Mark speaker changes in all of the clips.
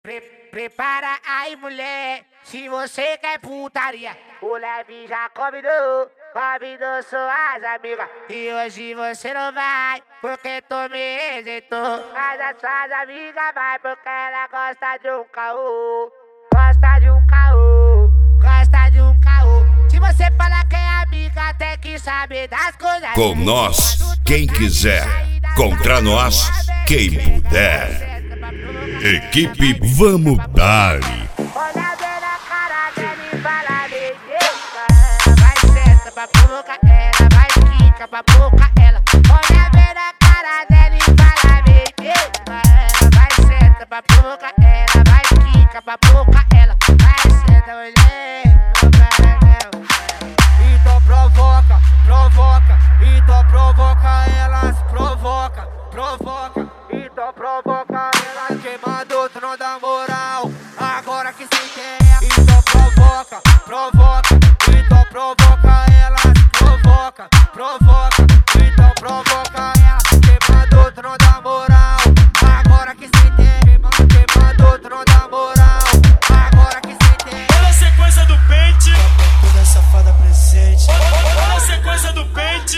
Speaker 1: Prepara aí, mulher, se você quer putaria. O Leve já convidou suas amigas. E hoje você não vai, porque tu me rejeitou. Mas as suas amigas vai, porque ela gosta de um caô. Gosta de um caô, gosta de um caô. Se você falar que é amiga, tem que saber das coisas.
Speaker 2: Com nós, quem quiser. Contra nós, quem puder. Equipe Vamos Dar-lhe.
Speaker 1: Olha bem na cara dela e fala bem. Ela vai senta pra provocar ela, vai quica pra provocar ela. Olha bem na cara dela e fala bem. Ela vai senta pra provocar ela, vai quica pra provocar ela. Vai senta, mulher, provoca ela.
Speaker 3: Então provoca, provoca, então provoca elas, provoca, provoca, então provoca elas. Queimando, tu não dá moral, agora que cê quer. Então provoca, provoca, então provoca elas, provoca, provoca, então provoca elas. Queimando, tu não dá moral, agora que cê quer. Queimando, tu não dá moral, agora que cê quer.
Speaker 4: Olha a sequência do pente,
Speaker 3: Toda safada presente.
Speaker 4: olha a sequência do pente.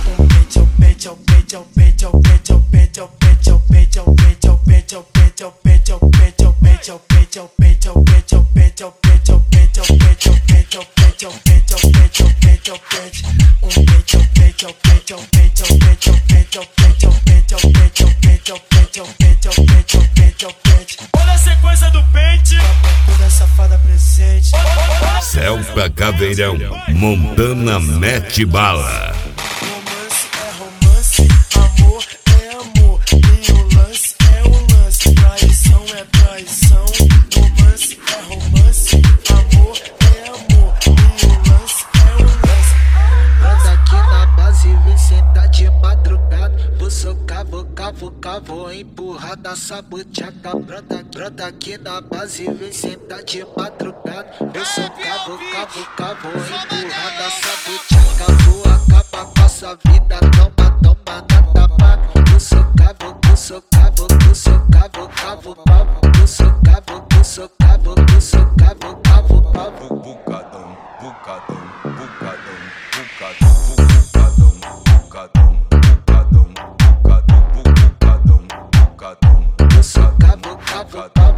Speaker 4: Olha a sequência do pente.
Speaker 3: Toda safada presente.
Speaker 2: Celta Caveirão, Montana mete bala.
Speaker 3: Romance é romance, amor é amor. E o lance é o lance, traição é traição. Romance é romance, amor é amor. E o lance é o lance.
Speaker 5: Brota aqui na base, vem sentar de madrugada. Vou socar, vou cavucar, vou empurrar da sabutiaca. Brota aqui na base, vem sentar de madrugada. Vou socar, vou cavucar, vou empurrar da sabutiaca. Vou acabar com a sua vida, toma na tabaca. Vou socar, vou socar, vou socar, vou cavucar. Vou socar, vou socar, vou socar, vou cavucar.
Speaker 6: Bucadão, bucadão, bucadão, bucadão, bucadão, bucadão, bucadão, bucadão, bucadão, bucadão.
Speaker 5: Vou socar, vou cavucar.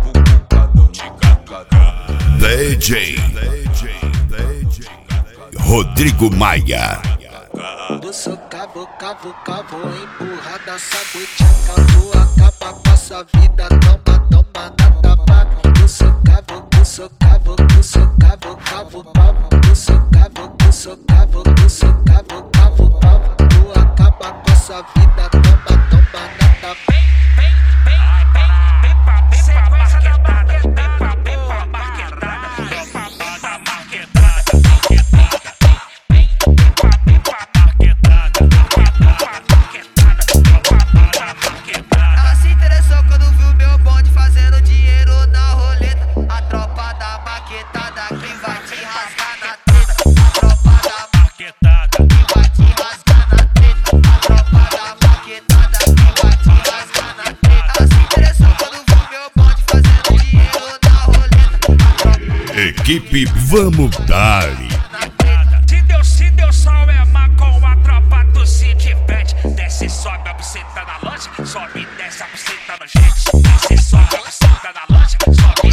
Speaker 2: DJ Rodrigo Maia.
Speaker 5: Vou socar, vou cavucar, vou empurrar da sabutiaca. Vou acabar com a sua vida, toma na tabaca. Vou socar, vou socar, vou socar, vou cavucar. Vou socar, vou socar, vou socar, vou cavucar. Vou acabar com a sua vida, toma na tabaca.
Speaker 3: Ela se interessou quando viu meu bonde fazendo dinheiro na roleta. A tropa da maquetada que vai te rasgar na treta. A tropa da maquetada que vai te rasgar na treta. A tropa da maquetada que vai te rasgar na treta. Ela se interessou quando viu meu bonde fazendo dinheiro na roleta.
Speaker 2: Equipe Vamos Dar-lhe.
Speaker 4: Se deu sol é má com a tropa do City Bet. Desce, sobe a buceta na loja, sobe e desce a buceta no jet. Desce, sobe a buceta na loja, sobe